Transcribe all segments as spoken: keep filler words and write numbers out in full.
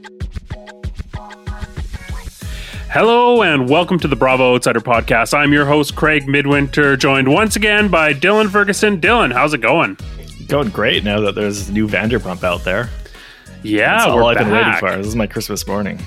Hello and welcome to the Bravo Outsider Podcast. I'm your host, Craig Midwinter, joined once again by Dylan Ferguson. Dylan, how's it going? Going great now that there's new Vanderpump out there. Yeah, That's all we're I've back. been waiting for. This is my Christmas morning.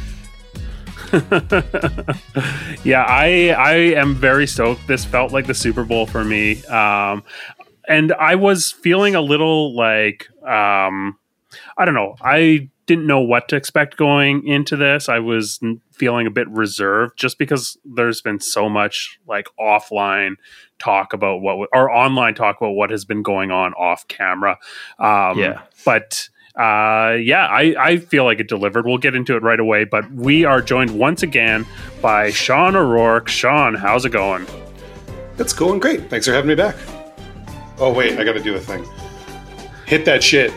yeah, I I am very stoked. This felt like the Super Bowl for me. Um, and I was feeling a little like, um, I don't know. I didn't know what to expect going into this. I was feeling a bit reserved just because there's been so much like offline talk about what, or online talk about what has been going on off camera. Um, yeah. But uh, yeah, I, I feel like it delivered. We'll get into it right away, but we are joined once again by Sean O'Rourke. Sean, how's it going? It's going great. Thanks for having me back. Oh, wait, I got to do a thing. Hit that shit.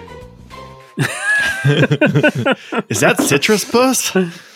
Is that Citrus Puss?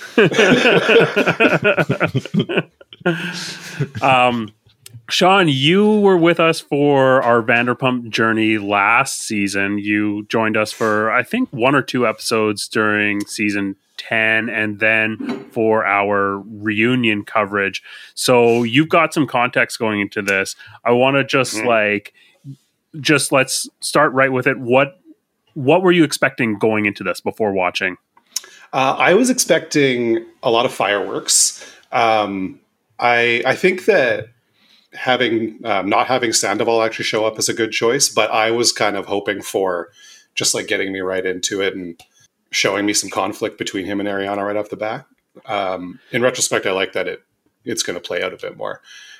um, Sean, you were with us for our Vanderpump journey last season. You joined us for, I think, one or two episodes during season ten, and then for our reunion coverage. So you've got some context going into this. I want to just mm-hmm. like, just let's start right with it. What What were you expecting going into this before watching? Uh, I was expecting a lot of fireworks. Um, I I think that having um, not having Sandoval actually show up is a good choice, but I was kind of hoping for just like getting me right into it and showing me some conflict between him and Ariana right off the bat. Um, in retrospect, I like that it it's going to play out a bit more.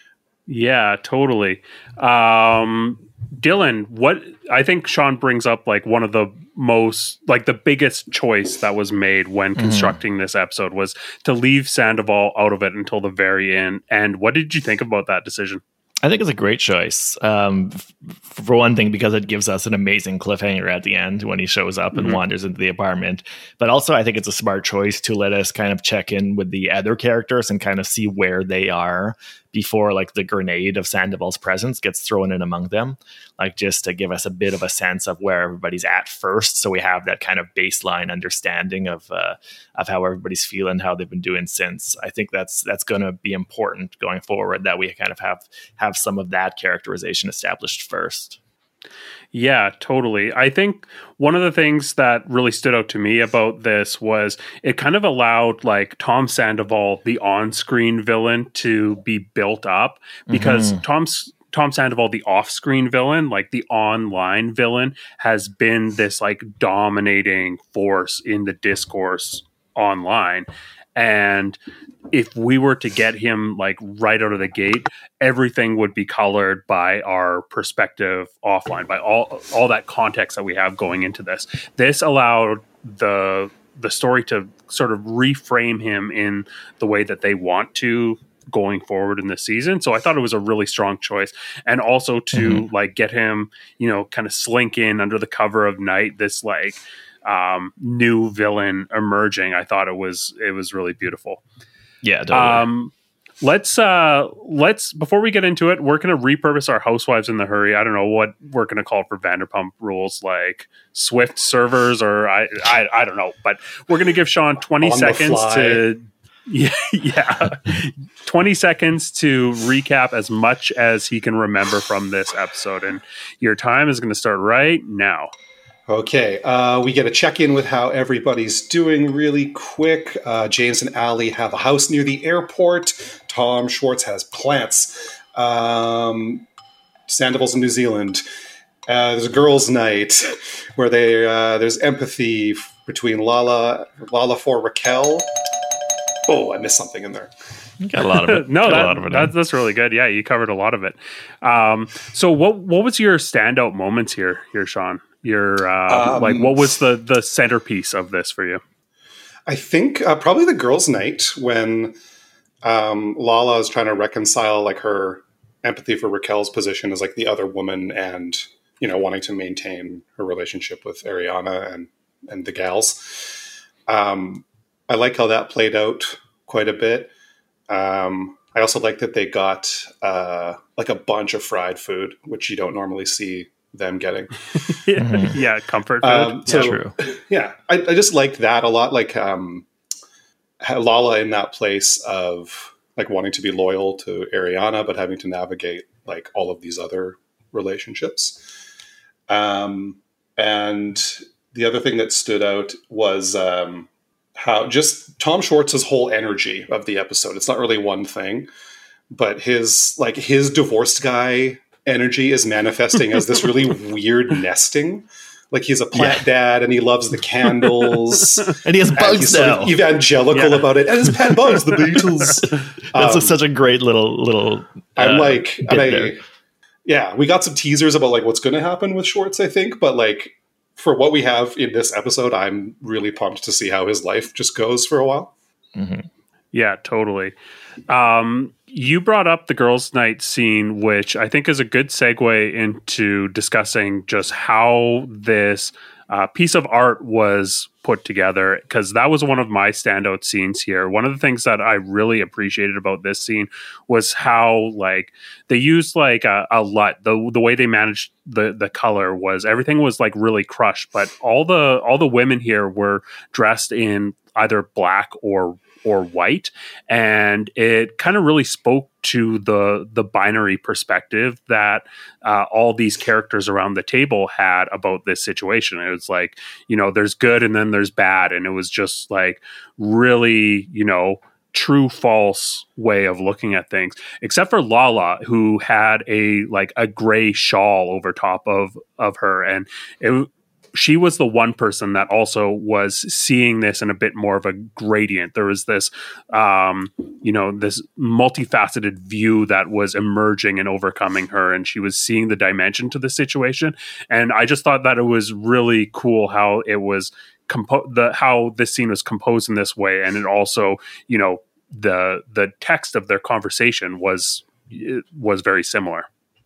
Yeah, totally. Um, Dylan, what I think Sean brings up like one of the most like the biggest choice that was made when constructing mm-hmm. this episode was to leave Sandoval out of it until the very end. And what did you think about that decision? I think it's a great choice. Um, f- for one thing, because it gives us an amazing cliffhanger at the end when he shows up and mm-hmm. wanders into the apartment. But also, I think it's a smart choice to let us kind of check in with the other characters and kind of see where they are before like the grenade of Sandoval's presence gets thrown in among them. Like just to give us a bit of a sense of where everybody's at first. So we have that kind of baseline understanding of uh, of how everybody's feeling, how they've been doing since. I think that's that's going to be important going forward, that we kind of have have some of that characterization established first. Yeah, totally. I think one of the things that really stood out to me about this was it kind of allowed like Tom Sandoval, the on-screen villain, to be built up because mm-hmm. Tom's Tom Sandoval, the off-screen villain, like the online villain, has been this like dominating force in the discourse online. And if we were to get him like right out of the gate, everything would be colored by our perspective offline, by all all that context that we have going into this. This allowed the the story to sort of reframe him in the way that they want to going forward in the season. So I thought it was a really strong choice. And also to mm-hmm. like get him, you know, kind of slink in under the cover of night, this like um, new villain emerging. I thought it was, it was really beautiful. Yeah. Totally. Um, let's, uh, let's, before we get into it, we're going to repurpose our Housewives in the Hurry. I don't know what we're going to call for Vanderpump Rules, like Swift servers, or I, I, I don't know, but we're going to give Sean twenty seconds to, Yeah, yeah. twenty seconds to recap as much as he can remember from this episode. And your time is going to start right now. Okay. Uh, we get a check-in with how everybody's doing really quick. Uh, James and Allie have a house near the airport. Tom Schwartz has plants. Um, Sandoval's in New Zealand. Uh, there's a girls' night where they uh, there's empathy between Lala, Lala for Raquel. Oh, I missed something in there. You got a lot of it. no, that, a lot of it that, that's really good. Yeah, you covered a lot of it. Um, so, what what was your standout moments here, here, Sean? Your uh, um, like, what was the the centerpiece of this for you? I think uh, probably the girls' night when um, Lala is trying to reconcile like her empathy for Raquel's position as like the other woman, and you know wanting to maintain her relationship with Ariana and and the gals. Um, I like how that played out quite a bit. Um, I also like that they got uh, like a bunch of fried food, which you don't normally see them getting. Mm-hmm. Yeah, comfort food. Um, so, yeah, true. Yeah, I, I just liked that a lot. Like um, Lala in that place of like wanting to be loyal to Ariana, but having to navigate like all of these other relationships. Um, and the other thing that stood out was um, how just Tom Schwartz's whole energy of the episode. It's not really one thing, but his like his divorced guy energy is manifesting as this really weird nesting. Like he's a plant yeah. dad and he loves the candles. And he has bugs and he's now. Sort of evangelical yeah. about it. And his pet bugs, the Beatles. That's um, such a great little little. Uh, I'm like, and I, yeah, we got some teasers about like what's going to happen with Schwartz, I think. But like for what we have in this episode, I'm really pumped to see how his life just goes for a while. Mm-hmm. Yeah, totally. Um, you brought up the girls' night scene, which I think is a good segue into discussing just how this uh, piece of art was put together, because that was one of my standout scenes here. One of the things that I really appreciated about this scene was how like they used like a, a L U T. The the way they managed the the color was everything was like really crushed, but all the all the women here were dressed in either black or or white, and it kind of really spoke to the the binary perspective that uh, all these characters around the table had about this situation. It was like, you know, there's good and then there's bad, and it was just like really, you know, true false way of looking at things, except for Lala, who had a like a gray shawl over top of of her, and it she was the one person that also was seeing this in a bit more of a gradient. There was this, um, you know, this multifaceted view that was emerging and overcoming her, and she was seeing the dimension to the situation. And I just thought that it was really cool how it was compo- the how this scene was composed in this way, and it also, you know, the the text of their conversation was was very similar.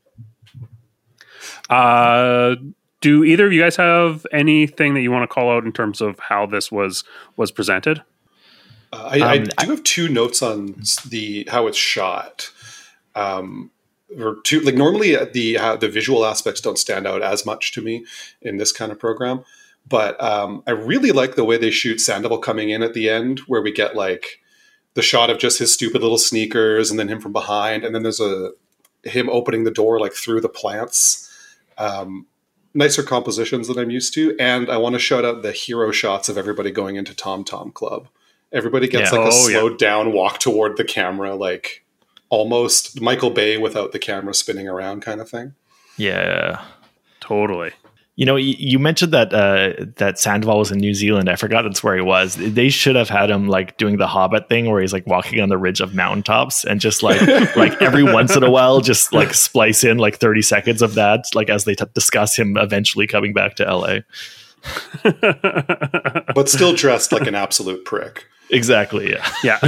Uh. Do either of you guys have anything that you want to call out in terms of how this was was presented? Uh, I, um, I do I, have two notes on the how it's shot. Um, or two, like normally the uh, the visual aspects don't stand out as much to me in this kind of program, but um, I really like the way they shoot Sandoval coming in at the end, where we get like the shot of just his stupid little sneakers, and then him from behind, and then there's a him opening the door like through the plants. Um, nicer compositions than I'm used to. And I want to shout out the hero shots of everybody going into Tom Tom Club. Everybody gets yeah. like a oh, slowed yeah. down walk toward the camera, like almost Michael Bay without the camera spinning around kind of thing. Yeah, totally. You know, you, you mentioned that uh, that Sandoval was in New Zealand. I forgot that's where he was. They should have had him like doing the Hobbit thing where he's like walking on the ridge of mountaintops and just like like every once in a while just like splice in like thirty seconds of that, like as they t- discuss him eventually coming back to L A. But still dressed like an absolute prick. Exactly. Yeah. Yeah.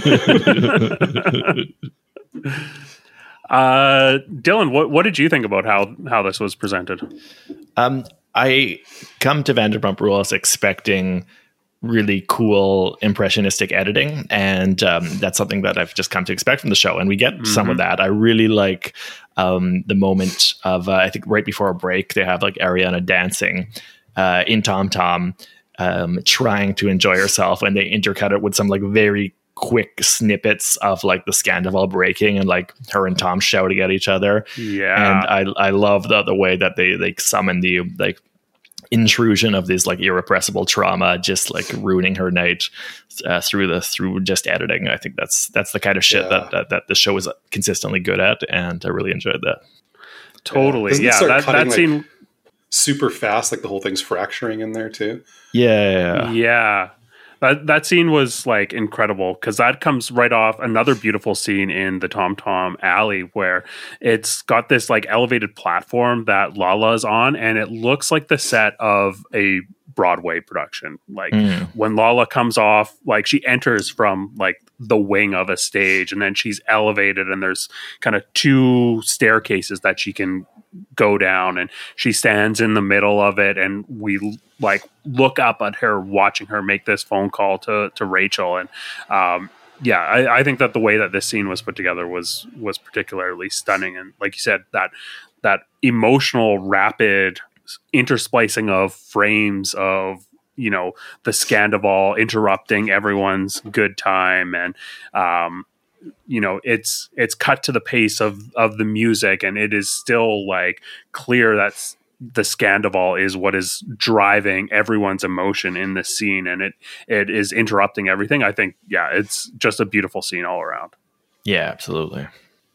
Uh, Dylan, what, what did you think about how, how this was presented? Um, I come to Vanderpump Rules expecting really cool impressionistic editing, and um, that's something that I've just come to expect from the show, and we get mm-hmm. some of that. I really like um, the moment of, uh, I think right before a break, they have like Ariana dancing uh, in Tom Tom, um, trying to enjoy herself, and they intercut it with some like very quick snippets of like the Scandival breaking and like her and Tom shouting at each other. Yeah. And I I love the the way that they like summon the like intrusion of this like irrepressible trauma, just like ruining her night uh, through the through just editing. I think that's that's the kind of shit yeah. that, that that the show is consistently good at, and I really enjoyed that. Totally. Yeah. yeah that that like, scene super fast, like the whole thing's fracturing in there too. Yeah. Yeah. That that scene was like incredible, because that comes right off another beautiful scene in the Tom Tom alley where it's got this like elevated platform that Lala's on, and it looks like the set of a Broadway production. Like mm. when Lala comes off, like she enters from like the wing of a stage, and then she's elevated, and there's kind of two staircases that she can go down, and she stands in the middle of it, and we like look up at her watching her make this phone call to to Rachel. And um yeah I, I think that the way that this scene was put together was was particularly stunning, and like you said, that that emotional, rapid intersplicing of frames of, you know, the Scandival interrupting everyone's good time, and um, you know, it's it's cut to the pace of of the music, and it is still like clear that the Scandival is what is driving everyone's emotion in this scene, and it it is interrupting everything. I think, yeah, it's just a beautiful scene all around. Yeah, absolutely.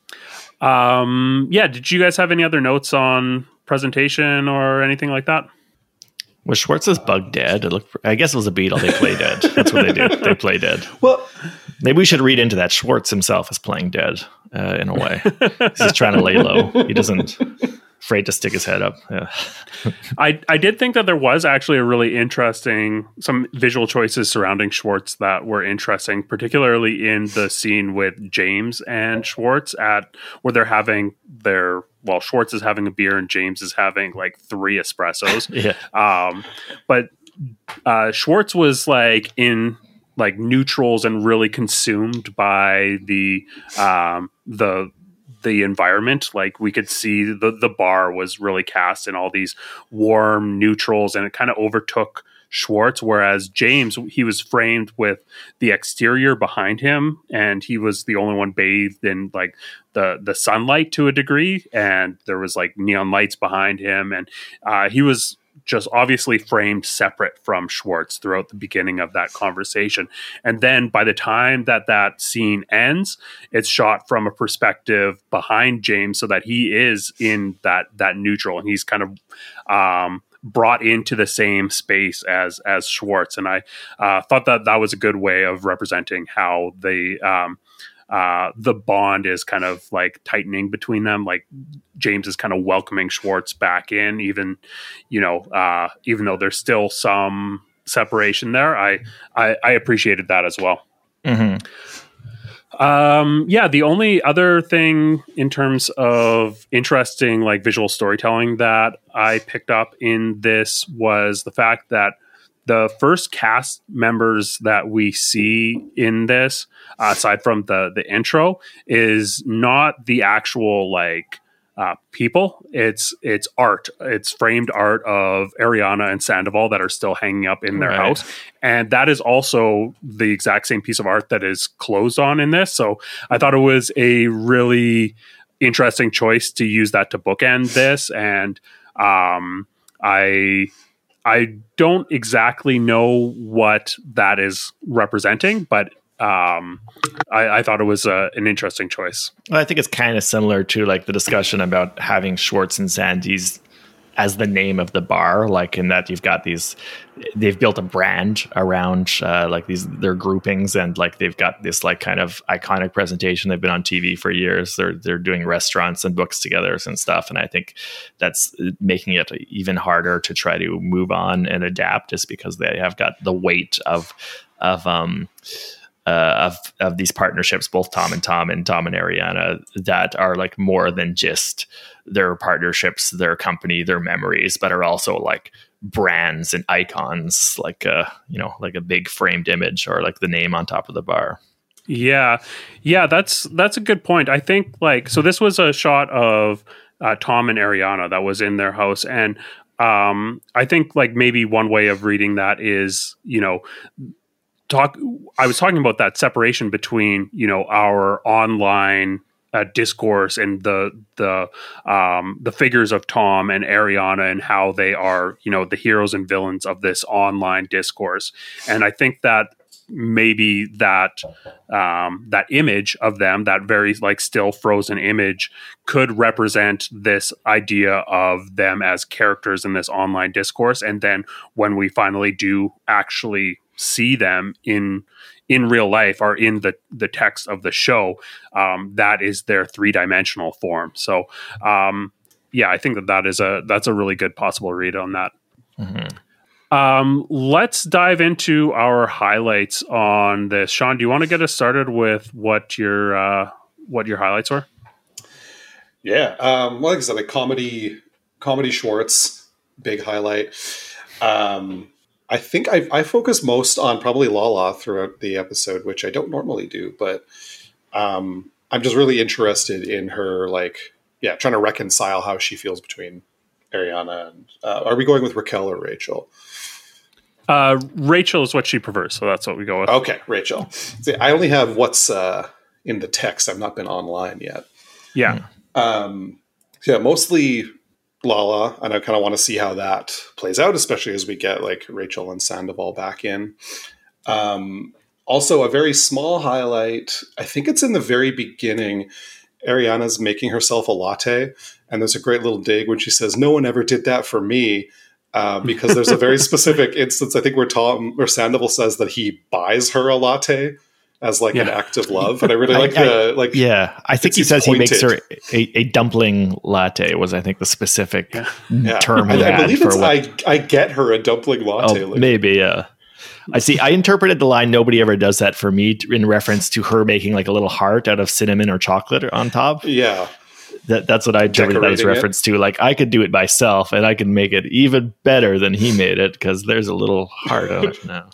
Um, yeah, did you guys have any other notes on presentation or anything like that? Was Schwartz's bug dead? It looked, I guess it was a beetle. They play dead. That's what they do. They play dead. Well, maybe we should read into that. Schwartz himself is playing dead uh, in a way. He's just trying to lay low. He doesn't afraid to stick his head up. Yeah. I I did think that there was actually a really interesting, some visual choices surrounding Schwartz that were interesting, particularly in the scene with James and Schwartz at where they're having their, well, Schwartz is having a beer and James is having like three espressos. Yeah. Um, but uh, Schwartz was like in like neutrals and really consumed by the um, the the environment. Like we could see the the bar was really cast in all these warm neutrals, and it kind of overtook Schwartz, whereas James, he was framed with the exterior behind him, and he was the only one bathed in like the the sunlight to a degree, and there was like neon lights behind him, and uh, he was just obviously framed separate from Schwartz throughout the beginning of that conversation. And then by the time that that scene ends, it's shot from a perspective behind James so that he is in that, that neutral, and he's kind of um, brought into the same space as, as Schwartz. And I uh, thought that that was a good way of representing how the, um, uh, the bond is kind of like tightening between them. Like James is kind of welcoming Schwartz back in, even, you know, uh, even though there's still some separation there. I, I, I appreciated that as well. Mm-hmm. Um, yeah, the only other thing in terms of interesting, like visual storytelling that I picked up in this was the fact that the first cast members that we see in this, uh, aside from the the intro, is not the actual like uh, people. It's it's art. It's framed art of Ariana and Sandoval that are still hanging up in their Right. house, and that is also the exact same piece of art that is closed on in this. So I thought it was a really interesting choice to use that to bookend this, and um, I. I don't exactly know what that is representing, but um, I, I thought it was uh, an interesting choice. Well, I think it's kind of similar to like the discussion about having Schwartz and Sandy's as the name of the bar, like in that you've got these, they've built a brand around uh, like these their groupings, and like they've got this like kind of iconic presentation. They've been on T V for years. They're they're doing restaurants and books together and stuff, and I think that's making it even harder to try to move on and adapt, just because they have got the weight of of um. Uh, of of these partnerships, both Tom and Tom and Tom and Ariana, that are like more than just their partnerships, their company, their memories, but are also like brands and icons, like a, you know, like a big framed image or like the name on top of the bar. Yeah, yeah, that's that's a good point. I think like so. This was a shot of uh, Tom and Ariana that was in their house, and um, I think like maybe one way of reading that is, you know. Talk. I was talking about that separation between, you know, our online uh, discourse and the the um, the figures of Tom and Ariana, and how they are, you know, the heroes and villains of this online discourse. And I think that maybe that um, that image of them, that very like still frozen image, could represent this idea of them as characters in this online discourse. And then when we finally do actually see them in in real life or in the the text of the show, um, that is their three-dimensional form. So um, yeah, I think that that is a that's a really good possible read on that. Mm-hmm. Um, let's dive into our highlights on this. Sean, do you want to get us started with what your uh, what your highlights were? Yeah, um, well, like I said, like comedy, comedy Schwartz, big highlight. Um, I think I, I focus most on probably Lala throughout the episode, which I don't normally do, but um, I'm just really interested in her like yeah, trying to reconcile how she feels between Ariana and uh, are we going with Raquel or Rachel? Uh, Rachel is what she prefers, so that's what we go with. Okay, Rachel. See, I only have what's uh, in the text. I've not been online yet. Yeah. Um, yeah, mostly Lala, and I kind of want to see how that plays out, especially as we get like Rachel and Sandoval back in. Um, also, a very small highlight. I think it's in the very beginning. Ariana's making herself a latte, and there's a great little dig when she says, "No one ever did that for me," uh, because there's a very specific instance. I think where Tom or Sandoval says that he buys her a latte as like yeah. an act of love, and I really like I, the like. Yeah, I think he says pointed. he makes her a, a dumpling latte. Was I think the specific yeah. term? I, he I had believe for it's what, I I get her a dumpling latte. Oh, maybe yeah. I see. I interpreted the line "Nobody ever does that for me" in reference to her making like a little heart out of cinnamon or chocolate on top. Yeah, that that's what I interpreted that as reference it. to. Like I could do it myself, and I can make it even better than he made it because there's a little heart on it now.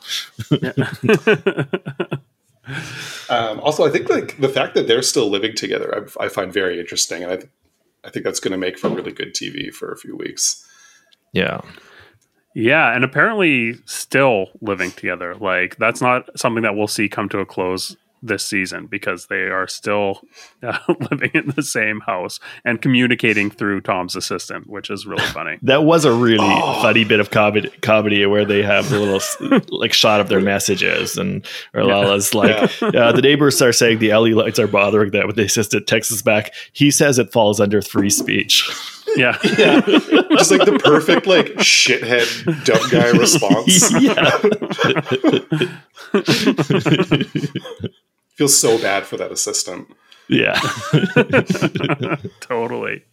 um, also, I think like the fact that they're still living together, I, I find very interesting, and I th- I think that's going to make for really good T V for a few weeks. Yeah. Yeah, and apparently still living together. Like that's not something that we'll see come to a close this season because they are still uh, living in the same house and communicating through Tom's assistant, which is really funny. That was a really oh. funny bit of comedy, comedy where they have the little like shot of their messages, and Lala's like, yeah. uh, the neighbors are saying the L E D lights are bothering them, but the assistant texts us back. He says it falls under free speech. Yeah. yeah. Just like the perfect like shithead dumb guy response. Yeah. Feels so bad for that assistant. Yeah. Totally.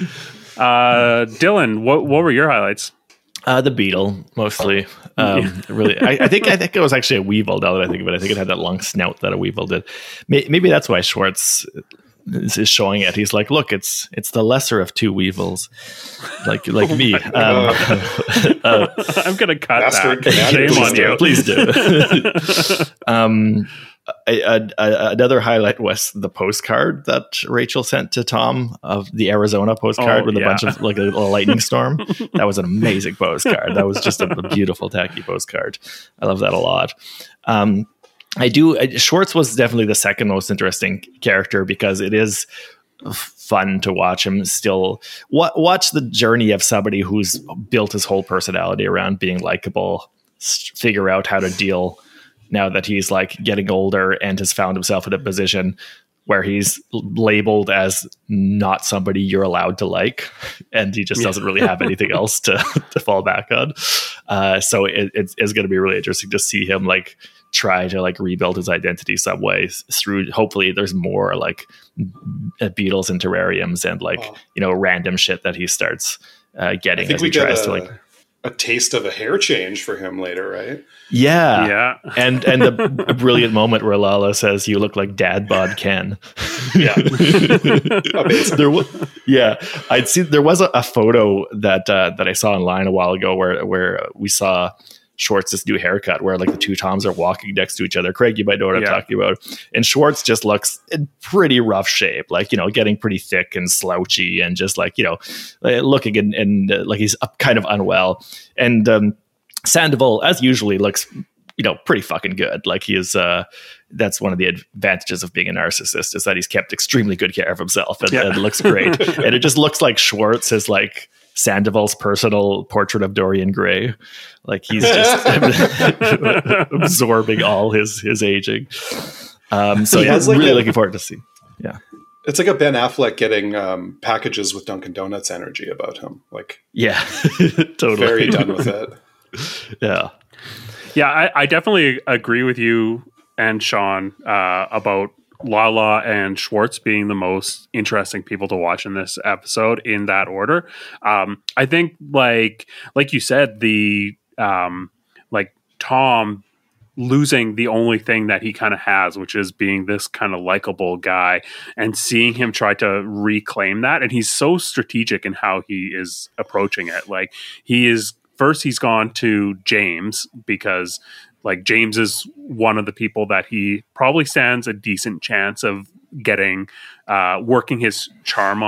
Uh, Dylan, what what were your highlights? Uh, the beetle, mostly. Um, yeah. Really, I, I think I think it was actually a weevil. Now that I think of it, I think it had that long snout that a weevil did. Maybe that's why Schwartz is showing it. He's like, look, it's it's the lesser of two weevils, like like oh me. Um, uh, I'm gonna cut Bastard that. Shame on you. Please do. um, a, a, a, another highlight was the postcard that Rachel sent to Tom of the Arizona postcard oh, with yeah. a bunch of like a little lightning storm. That was an amazing postcard. That was just a, a beautiful, tacky postcard. I love that a lot. Um, I do. Schwartz was definitely the second most interesting character because it is fun to watch him still watch the journey of somebody who's built his whole personality around being likable, figure out how to deal now that he's like getting older and has found himself in a position where he's labeled as not somebody you're allowed to like, and he just doesn't really have anything else to, to fall back on. Uh, so it, it, it's going to be really interesting to see him like try to like rebuild his identity some way through, hopefully there's more like beetles and terrariums and like, oh. you know, random shit that he starts uh, getting as he tries a, to like a taste of a hair change for him later, right? Yeah. Yeah. And and the brilliant moment where Lala says, "You look like Dad Bod Ken." Yeah. Amazing. There was, yeah. I'd see there was a, a photo that uh, that I saw online a while ago where where we saw Schwartz's new haircut where like the two Toms are walking next to each other. Craig, you might know what I'm yeah. talking about. And Schwartz just looks in pretty rough shape, like, you know, getting pretty thick and slouchy and just like, you know, looking and, and uh, like he's kind of unwell. And um, Sandoval, as usually, looks, you know, pretty fucking good. Like he is, uh, that's one of the advantages of being a narcissist is that he's kept extremely good care of himself and, yeah. and looks great. And it just looks like Schwartz is like Sandoval's personal portrait of Dorian Gray. Like he's just absorbing all his his aging. Um, so yeah, I'm like really a, looking forward to see. Yeah, it's like a Ben Affleck getting um, packages with Dunkin' Donuts energy about him. Like, yeah, totally very done with it. Yeah, yeah, I, I definitely agree with you and Sean uh, about Lala and Schwartz being the most interesting people to watch in this episode in that order. Um, I think like, like you said, the, um, like Tom losing the only thing that he kind of has, which is being this kind of likable guy, and seeing him try to reclaim that. And he's so strategic in how he is approaching it. Like he is first he's gone to James because like James is one of the people that he probably stands a decent chance of getting, uh, working his charm on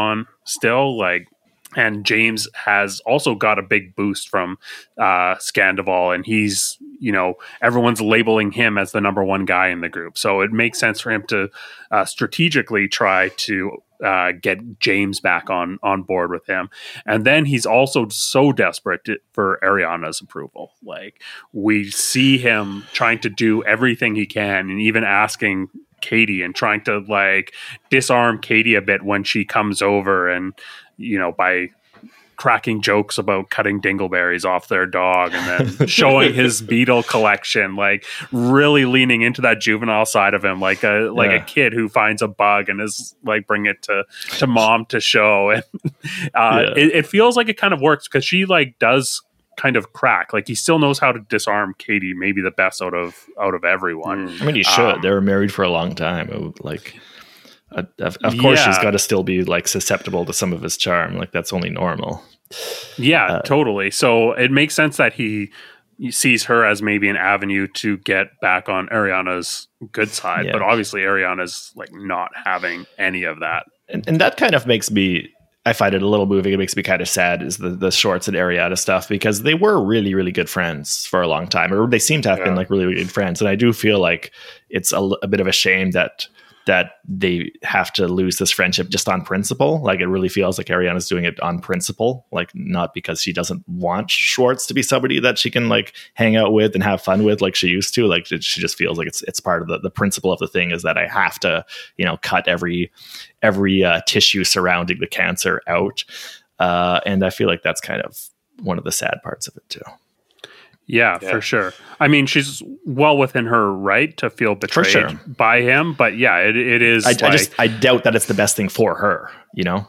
still, like, and James has also got a big boost from uh, Scandival, and he's, you know, everyone's labeling him as the number one guy in the group. So it makes sense for him to uh, strategically try to uh, get James back on on board with him. And then he's also so desperate to, for Ariana's approval. Like, we see him trying to do everything he can, and even asking Katie and trying to like disarm Katie a bit when she comes over, and you know, by cracking jokes about cutting dingleberries off their dog, and then showing his beetle collection, like really leaning into that juvenile side of him, like a like yeah. a kid who finds a bug and is like bring it to to mom to show. And uh, yeah. it, it feels like it kind of works because she like does kind of crack. Like, he still knows how to disarm Katie, maybe the best out of out of everyone. I mean, he should. Um, they were married for a long time. It would, like. Uh, of, of course, yeah. she's got to still be like susceptible to some of his charm. Like, that's only normal. Yeah, uh, totally. So it makes sense that he, he sees her as maybe an avenue to get back on Ariana's good side. Yeah. But obviously, Ariana's like not having any of that. And, and that kind of makes me, I find it a little moving. It makes me kind of sad is the, the Schwartz and Ariana stuff, because they were really, really good friends for a long time, or they seem to have yeah. been like really, really good friends. And I do feel like it's a, a bit of a shame that that they have to lose this friendship just on principle. Like, it really feels like Ariana's doing it on principle, like not because she doesn't want Schwartz to be somebody that she can like hang out with and have fun with like she used to. Like, she just feels like it's it's part of the, the principle of the thing is that I have to, you know, cut every every uh, tissue surrounding the cancer out. Uh, and I feel like that's kind of one of the sad parts of it too. Yeah, yeah, for sure. I mean, she's well within her right to feel betrayed sure. by him, but yeah, it it is. I, like, I just I doubt that it's the best thing for her, you know.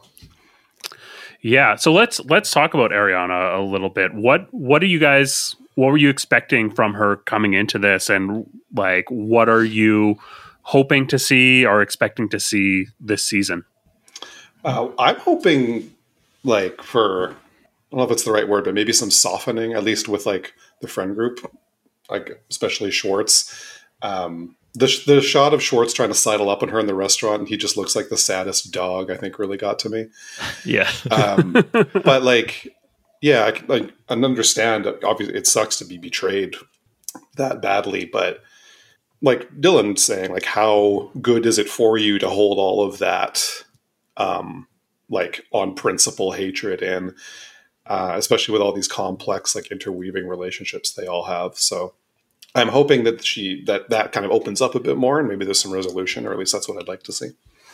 Yeah, so let's let's talk about Ariana a little bit. What what are you guys? What were you expecting from her coming into this, and like, what are you hoping to see or expecting to see this season? Uh, I'm hoping, like, for, I don't know if it's the right word, but maybe some softening, at least with like the friend group, like especially Schwartz. Um, the the shot of Schwartz trying to sidle up on her in the restaurant, and he just looks like the saddest dog, I think really got to me. Yeah. um, but like, yeah, I, like, I understand. Obviously, it sucks to be betrayed that badly, but like Dylan saying, like, how good is it for you to hold all of that, um, like on principle hatred and. Uh, especially with all these complex, like interweaving relationships they all have. So I'm hoping that she that that kind of opens up a bit more, and maybe there's some resolution, or at least that's what I'd like to see.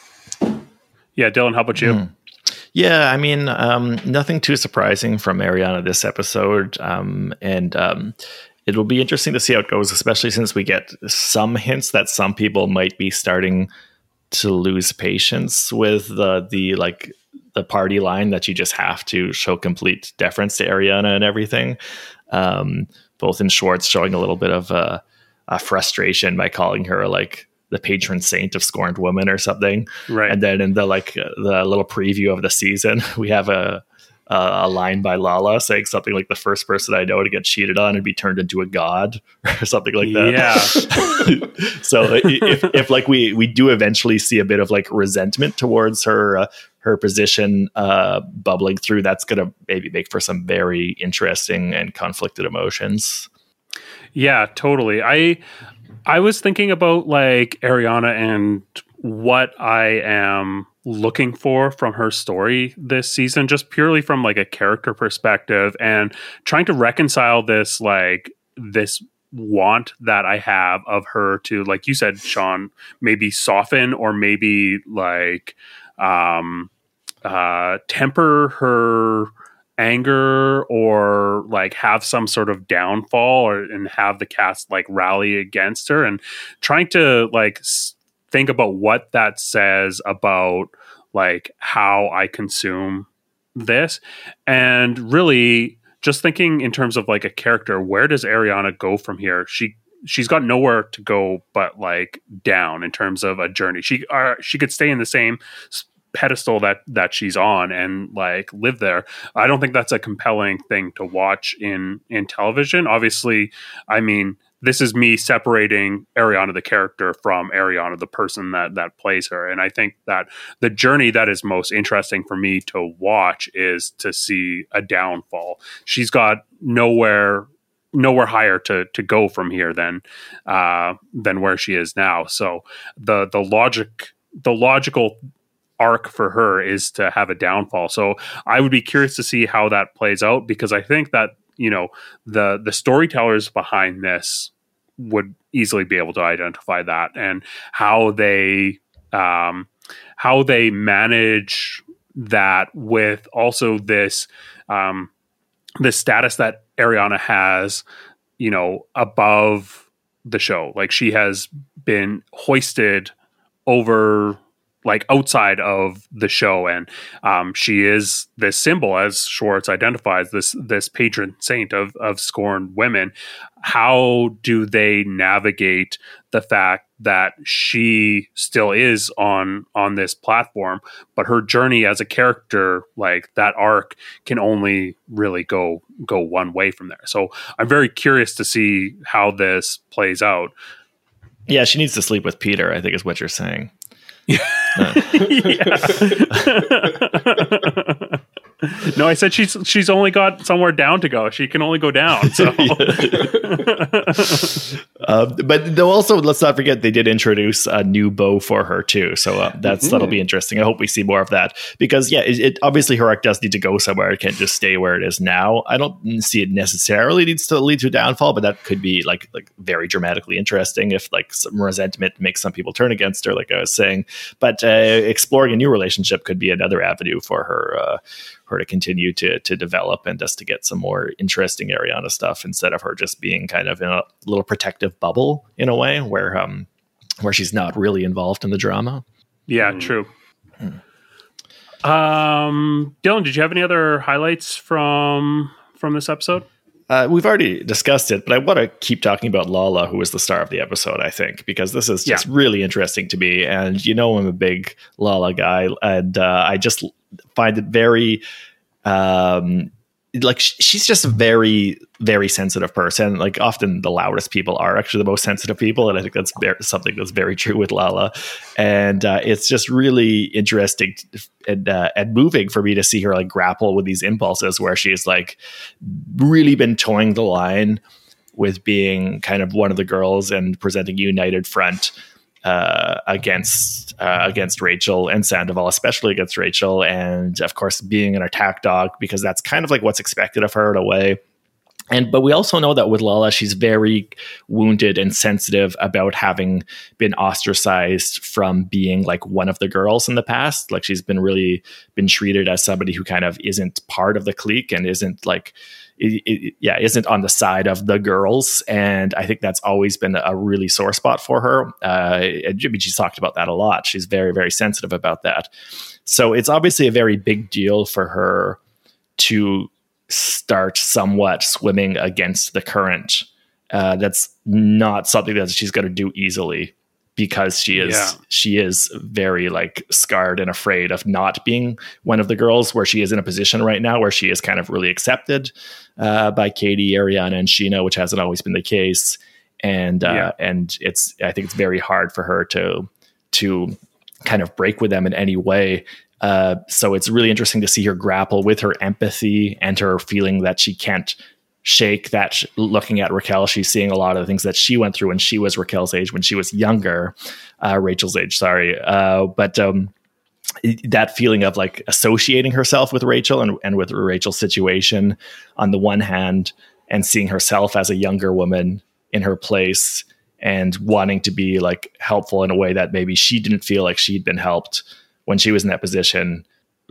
Yeah, Dylan, how about you? Mm. Yeah, I mean, um, nothing too surprising from Ariana this episode, um, and um, it'll be interesting to see how it goes, especially since we get some hints that some people might be starting to lose patience with the the like. the party line that you just have to show complete deference to Ariana and everything. Um, both in Schwartz showing a little bit of a, a frustration by calling her like the patron saint of scorned women or something. Right. And then in the, like uh, the little preview of the season, we have a, a, a line by Lala saying something like, the first person I know to get cheated on and be turned into a god or something like that. Yeah. So if, if like we, we do eventually see a bit of like resentment towards her, uh, her position uh, bubbling through, that's going to maybe make for some very interesting and conflicted emotions. Yeah, totally. I I was thinking about like Ariana and what I am looking for from her story this season, just purely from like a character perspective, and trying to reconcile this like this want that I have of her to, like you said, Sean, maybe soften or maybe like um uh temper her anger, or like have some sort of downfall, or and have the cast like rally against her, and trying to like s- think about what that says about like how I consume this, and really just thinking in terms of like a character, where does Ariana go from here? She she's got nowhere to go but like down in terms of a journey. She uh, she could stay in the same pedestal that that she's on and like live there. I don't think that's a compelling thing to watch in in television. Obviously, I mean, this is me separating Ariana the character from Ariana the person that that plays her. And I think that the journey that is most interesting for me to watch is to see a downfall. She's got nowhere nowhere higher to to go from here than uh, than where she is now. So the the logic the logical arc for her is to have a downfall. So I would be curious to see how that plays out, because I think that, you know, the the storytellers behind this would easily be able to identify that, and how they um, how they manage that with also this um, this status that Ariana has, you know, above the show. Like, she has been hoisted over, like, outside of the show, and um, she is this symbol, as Schwartz identifies, this this patron saint of of scorned women. How do they navigate the fact that she still is on on this platform, but her journey as a character, like that arc, can only really go go one way from there? So I'm very curious to see how this plays out. Yeah, she needs to sleep with Peter, I think is what you're saying. No, I said she's she's only got somewhere down to go. She can only go down. So, uh, but they'll also, let's not forget, they did introduce a new bow for her too. So uh, that's mm-hmm. that'll be interesting. I hope we see more of that, because yeah, it, it obviously her arc does need to go somewhere. It can't just stay where it is now. I don't see it necessarily needs to lead to a downfall, but that could be like like very dramatically interesting if like some resentment makes some people turn against her, like I was saying. But uh, exploring a new relationship could be another avenue for her. Uh, her to continue to to develop, and just to get some more interesting Ariana stuff, instead of her just being kind of in a little protective bubble in a way where um where she's not really involved in the drama. Yeah, mm. true. Mm. Um, Dylan, did you have any other highlights from from this episode? Uh, we've already discussed it, but I want to keep talking about Lala, who was the star of the episode, I think, because this is just yeah. really interesting to me. And you know, I'm a big Lala guy, and uh, I just find it very um like she's just a very very sensitive person. Like, often the loudest people are actually the most sensitive people, and I think that's very, something that's very true with Lala. And uh, it's just really interesting and uh, and moving for me to see her like grapple with these impulses, where she's like really been towing the line with being kind of one of the girls and presenting a united front uh, against uh, against Rachel and Sandoval, especially against Rachel, and of course being an attack dog, because that's kind of like what's expected of her in a way. And but we also know that with Lala, she's very wounded and sensitive about having been ostracized from being like one of the girls in the past. Like, she's been really been treated as somebody who kind of isn't part of the clique and isn't like It, it, yeah, isn't on the side of the girls. And I think that's always been a really sore spot for her. Uh, and Jimmy, she's talked about that a lot. She's very, very sensitive about that. So it's obviously a very big deal for her to start somewhat swimming against the current. Uh, that's not something that she's going to do easily, because she is yeah. she is very like scarred and afraid of not being one of the girls, where she is in a position right now where she is kind of really accepted uh, by Katie, Ariana, and Sheena, which hasn't always been the case. And uh, yeah. and it's I think it's very hard for her to to kind of break with them in any way. Uh, so it's really interesting to see her grapple with her empathy and her feeling that she can't shake that. Looking at Raquel, she's seeing a lot of the things that she went through when she was Raquel's age, when she was younger, uh, Rachel's age, sorry. Uh, but um, that feeling of like associating herself with Rachel and, and with Rachel's situation on the one hand, and seeing herself as a younger woman in her place and wanting to be like helpful in a way that maybe she didn't feel like she'd been helped when she was in that position,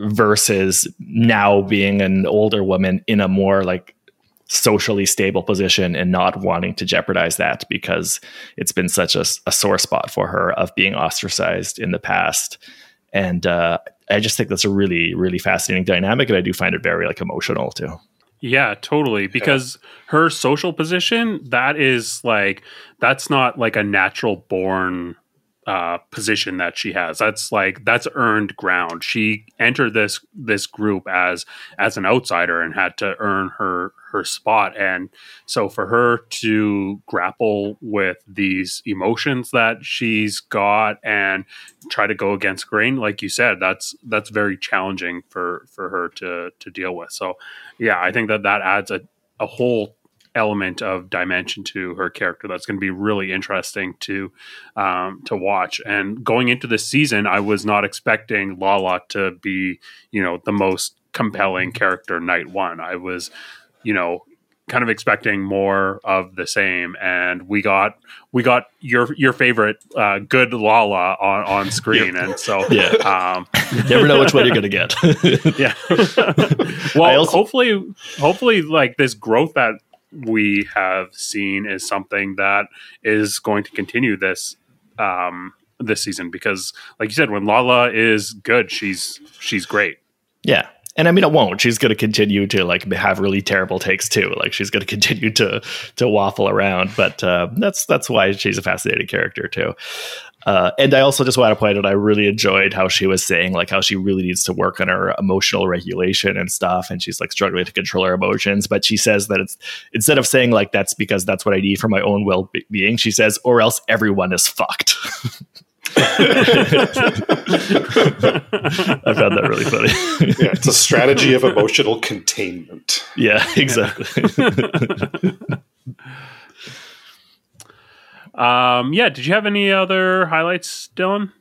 versus now being an older woman in a more like socially stable position and not wanting to jeopardize that, because it's been such a, a sore spot for her of being ostracized in the past. And uh, I just think that's a really, really fascinating dynamic. And I do find it very like emotional too. Yeah, totally. Because yeah. her social position, that is like, that's not like a natural born uh, position that she has. That's like that's earned ground. She entered this this group as as an outsider and had to earn her her spot. And so for her to grapple with these emotions that she's got and try to go against grain, like you said, that's that's very challenging for for her to to deal with. So yeah, I think that that adds a a whole element of dimension to her character that's going to be really interesting to um, to watch. And going into this season, I was not expecting Lala to be, you know, the most compelling character night one. I was, you know, kind of expecting more of the same, and we got we got your your favorite uh, good Lala on, on screen, yep. And so yeah, um, you never know which one you're gonna get. Yeah. Well, also- hopefully, hopefully, like this growth that we have seen is something that is going to continue this um, this season, because, like you said, when Lala is good, she's she's great. Yeah. And I mean, it won't. She's going to continue to like have really terrible takes too. Like she's going to continue to to waffle around. But uh, that's that's why she's a fascinating character too. Uh, and I also just want to point out, I really enjoyed how she was saying like how she really needs to work on her emotional regulation and stuff. And she's like struggling to control her emotions. But she says that it's instead of saying like that's because that's what I need for my own well-being, she says, or else everyone is fucked. I found that really funny. Yeah, it's a strategy of emotional containment. Yeah, exactly. um, yeah, did you have any other highlights, Dylan?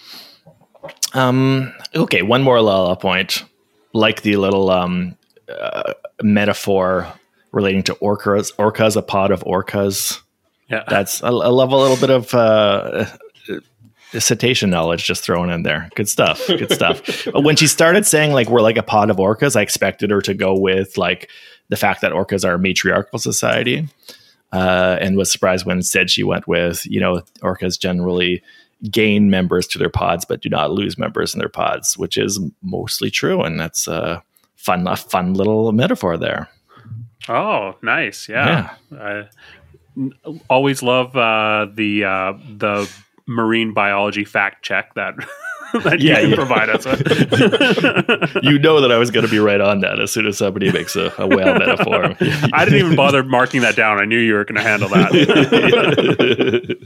Um, okay, one more Lala point. Like the little um, uh, metaphor relating to orcas. Orcas, a pod of orcas. Yeah, that's I, I love a little bit of uh, cetacean knowledge just thrown in there. Good stuff. Good stuff. When she started saying like we're like a pod of orcas, I expected her to go with like the fact that orcas are a matriarchal society, uh, and was surprised when instead she went with, you know, orcas generally gain members to their pods but do not lose members in their pods, which is mostly true, and that's a fun, a fun little metaphor there. Oh, nice. Yeah, yeah. I always love uh, the uh, the marine biology fact check that that yeah, you can yeah. provide us with. You know that I was going to be right on that as soon as somebody makes a, a whale metaphor. I didn't even bother marking that down. I knew you were going to handle that.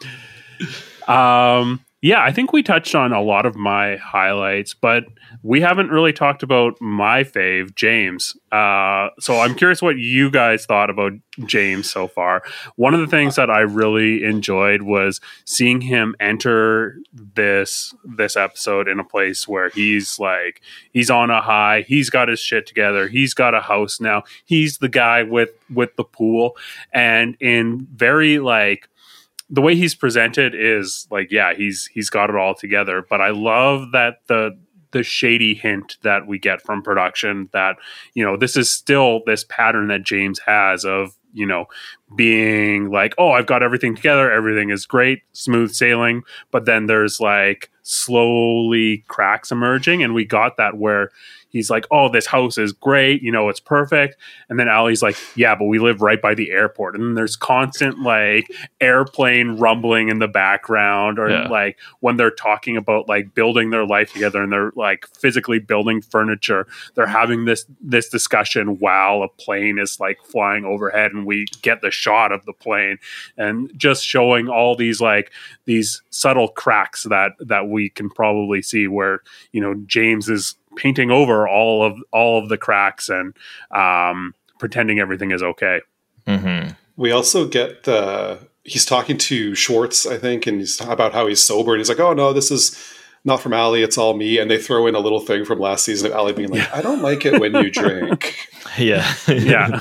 um, yeah, I think we touched on a lot of my highlights, but we haven't really talked about my fave, James. Uh, so I'm curious what you guys thought about James so far. One of the things that I really enjoyed was seeing him enter this this episode in a place where he's like, he's on a high, he's got his shit together, he's got a house now, he's the guy with with the pool, and in very like, the way he's presented is like, yeah, he's he's got it all together. But I love that the the shady hint that we get from production that, you know, this is still this pattern that James has of, you know, being like, oh, I've got everything together, everything is great, smooth sailing. But then there's like slowly cracks emerging, and we got that where he's like, oh, this house is great, you know, it's perfect. And then Allie's like, yeah, but we live right by the airport. And then there's constant like airplane rumbling in the background, or yeah. like when they're talking about like building their life together and they're like physically building furniture, they're having this this discussion while a plane is like flying overhead, and we get the shot of the plane, and just showing all these like these subtle cracks that that we can probably see where, you know, James is painting over all of all of the cracks and um, pretending everything is okay. Mm-hmm. We also get the he's talking to Schwartz, I think, and he's about how he's sober, and he's like, "Oh no, this is not from Allie, it's all me." And they throw in a little thing from last season of Allie being like, yeah. "I don't like it when you drink." Yeah, yeah,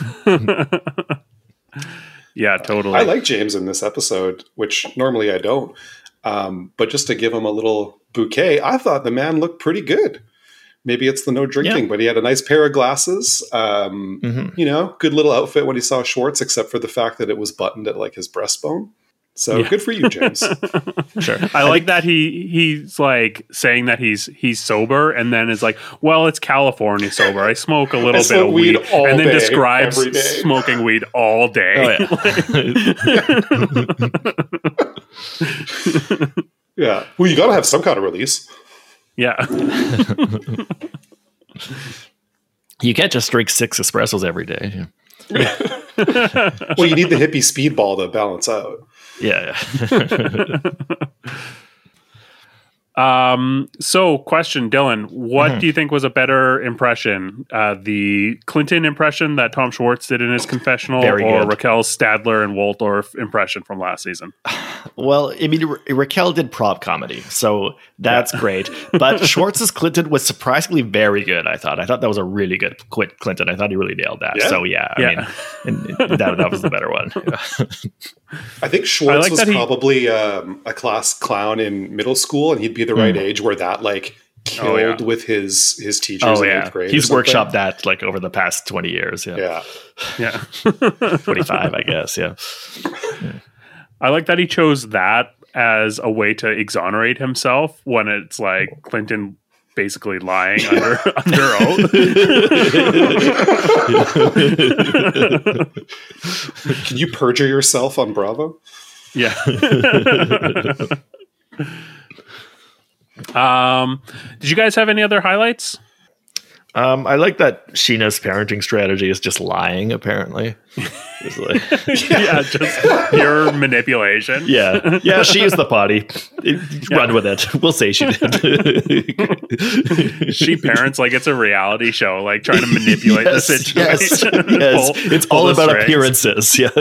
yeah, totally. Uh, I like James in this episode, which normally I don't. Um, but just to give him a little bouquet, I thought the man looked pretty good. Maybe it's the no drinking, yeah. but he had a nice pair of glasses. Um, mm-hmm. You know, good little outfit when he saw Schwartz, except for the fact that it was buttoned at like his breastbone. So yeah. Good for you, James. Sure. I like that he he's like saying that he's he's sober, and then is like, well, it's California sober. I smoke a little bit of weed, weed and then day, describes smoking weed all day. Oh, yeah. Yeah. Well, you got to have some kind of release. Yeah. You can't just drink six espressos every day. Well, you need the hippie speedball to balance out. Yeah. Um, so question, Dylan, what Mhm. do you think was a better impression? Uh, the Clinton impression that Tom Schwartz did in his confessional, Very or good. Raquel's Stadler and Waldorf impression from last season? Well, I mean, Ra- Raquel did prop comedy, so that's great. But Schwartz's Clinton was surprisingly very good, I thought. I thought that was a really good Qu- Clinton. I thought he really nailed that. Yeah. So, yeah, I Yeah. mean, and, and that, that was the better one. I think Schwartz I like was that he- probably um, a class clown in middle school, and he'd be the right Mm. age where that like killed Oh, yeah. with his his teachers Oh, in yeah. eighth grade. He's or something. workshopped that like over the past twenty years. Yeah. Yeah. Yeah. twenty-five, I guess. Yeah. I like that he chose that as a way to exonerate himself when it's like Clinton basically lying under under oath. Can you perjure yourself on Bravo? Yeah. um, did you guys have any other highlights? Um, I like that Sheena's parenting strategy is just lying, apparently. It's like, Yeah, just pure manipulation. yeah. Yeah, she is the potty. Run with it. We'll say she did. She parents like it's a reality show, like trying to manipulate Yes, the situation. yes, yes. Pull- It's pull all the about strings. appearances. Yeah.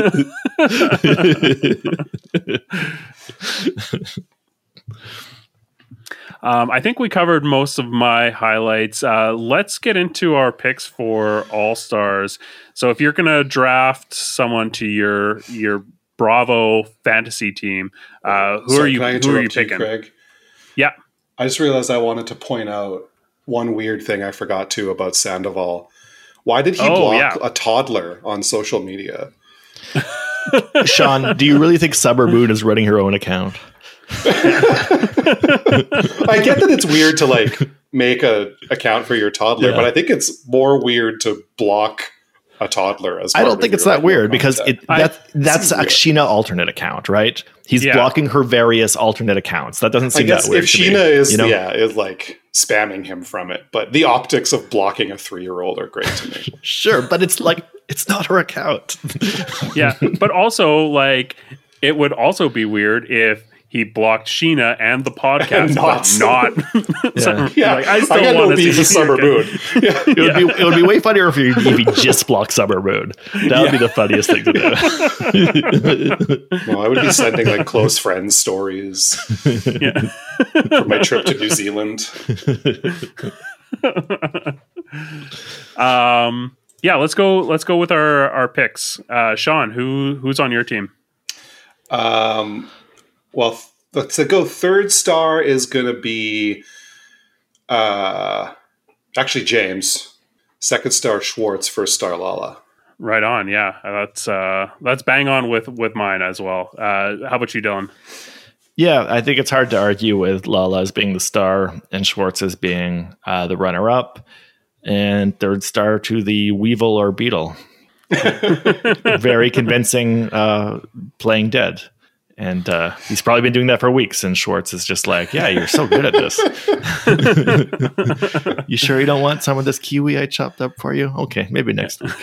Um, I think we covered most of my highlights. Uh, let's get into our picks for All Stars. So, if you're going to draft someone to your your Bravo fantasy team, uh, who Sorry, are you? can I Who are you interrupt you, picking? Craig? Yeah. I just realized I wanted to point out one weird thing I forgot to about Sandoval. Why did he Oh, block yeah. a toddler on social media? Sean, do you really think Summer Moon is running her own account? I get that it's weird to like make a account for your toddler, Yeah. but I think it's more weird to block a toddler as I part don't of think it's your that weird regular because content. it I- that that's a weird. Sheena alternate account, right? He's Yeah. blocking her various alternate accounts. That doesn't I seem guess that weird if to me, Sheena is you know? yeah is like spamming him from it, but the optics of blocking a three year old are great to me. Sure, but it's like it's not her account. Yeah, but also like it would also be weird if he blocked Sheena and the podcast, And but not- not. Yeah. Yeah, Like, I I, still got wanna no beef see with Summer your Moon. Yeah. It would be it would be way funnier if he, if he just blocked Summer Moon. That would be the funniest thing to do. No, I would be sending like close friends stories Yeah. from my trip to New Zealand. Um, yeah, let's go. Let's go with our our picks. Uh, Sean, who who's on your team? Um, well, th- to go third star is going to be uh, actually James. Second star Schwartz. First star Lala. Right on. Yeah, that's uh, that's bang on with with mine as well. Uh, how about you, Dylan? Yeah, I think it's hard to argue with Lala as being the star and Schwartz as being uh, the runner-up, and third star to the Weevil or Beetle. Very convincing uh, playing dead. And uh, he's probably been doing that for weeks, and Schwartz is just like, yeah, you're so good at this. You sure you don't want some of this kiwi I chopped up for you? Okay, maybe next week.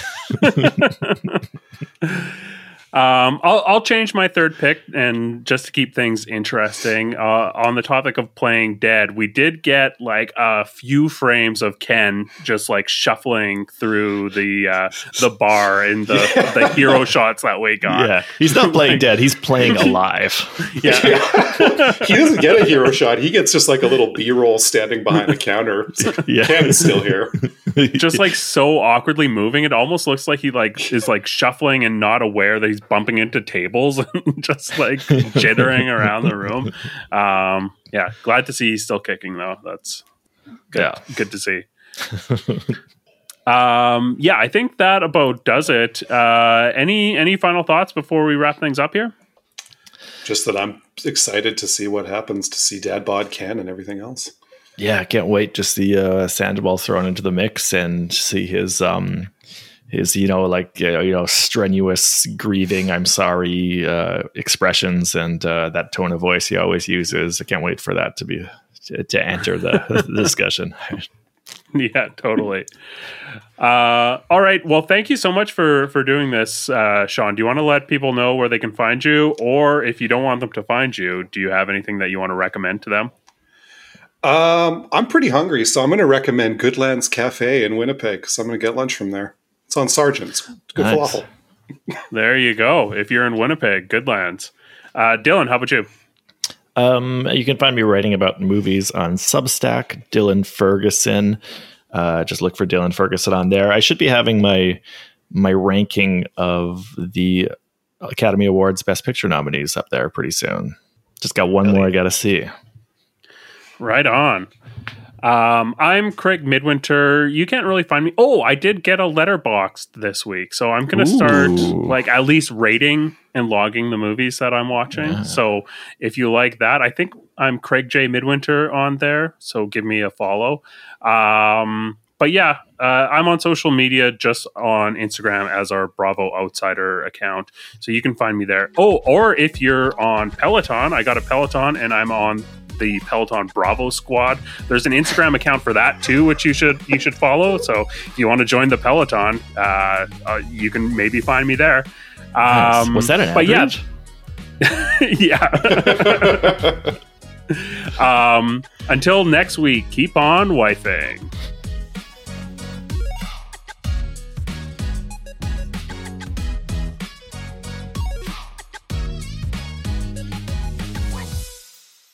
Um, I'll I'll change my third pick, and just to keep things interesting, uh, on the topic of playing dead, we did get like a few frames of Ken just like shuffling through the uh, the bar in the Yeah. the hero shots that we got. Yeah, he's not playing dead, he's playing alive. Yeah. He doesn't get a hero shot. He gets just like a little B roll standing behind the counter. It's like, Yeah. Ken's still here. Just like so awkwardly moving, it almost looks like he like is like shuffling and not aware that he's bumping into tables and just like jittering around the room. Um, yeah, glad to see he's still kicking though. That's good, Yeah. good to see. um, yeah, I think that about does it. Uh, any any final thoughts before we wrap things up here? Just that I'm excited to see what happens to see Dad Bod Ken and everything else. Yeah, I can't wait to see uh, Sandoval thrown into the mix and see his um, his, you know, like, you know, strenuous grieving, I'm sorry uh, expressions and uh, that tone of voice he always uses. I can't wait for that to be to, to enter the, the discussion. Yeah, totally. Uh, all right. Well, thank you so much for for doing this, uh, Sean. Do you want to let people know where they can find you? Or if you don't want them to find you, do you have anything that you want to recommend to them? Um, I'm pretty hungry, so I'm going to recommend Goodlands Cafe in Winnipeg, because I'm going to get lunch from there. It's on Sargent's. Good Nice. falafel. There you go. If you're in Winnipeg, Goodlands. Uh, Dylan, how about you? Um, you can find me writing about movies on Substack, Dylan Ferguson. Uh, just look for Dylan Ferguson on there. I should be having my my ranking of the Academy Awards Best Picture nominees up there pretty soon. Just got one really? more I got to see. Right on. Um, I'm Craig Midwinter. You can't really find me. Oh, I did get a Letterboxd this week, so I'm going to start like at least rating and logging the movies that I'm watching. Yeah. So if you like that, I think I'm Craig J Midwinter on there. So give me a follow. Um, but yeah, uh, I'm on social media, just on Instagram as our Bravo Outsider account. So you can find me there. Oh, or if you're on Peloton, I got a Peloton and I'm on the Peloton Bravo Squad. There's an Instagram account for that too, which you should you should follow. So if you want to join the Peloton, uh, uh, you can maybe find me there. Nice. Um, Was that an but average? Yeah. yeah. um, until next week, keep on wifing.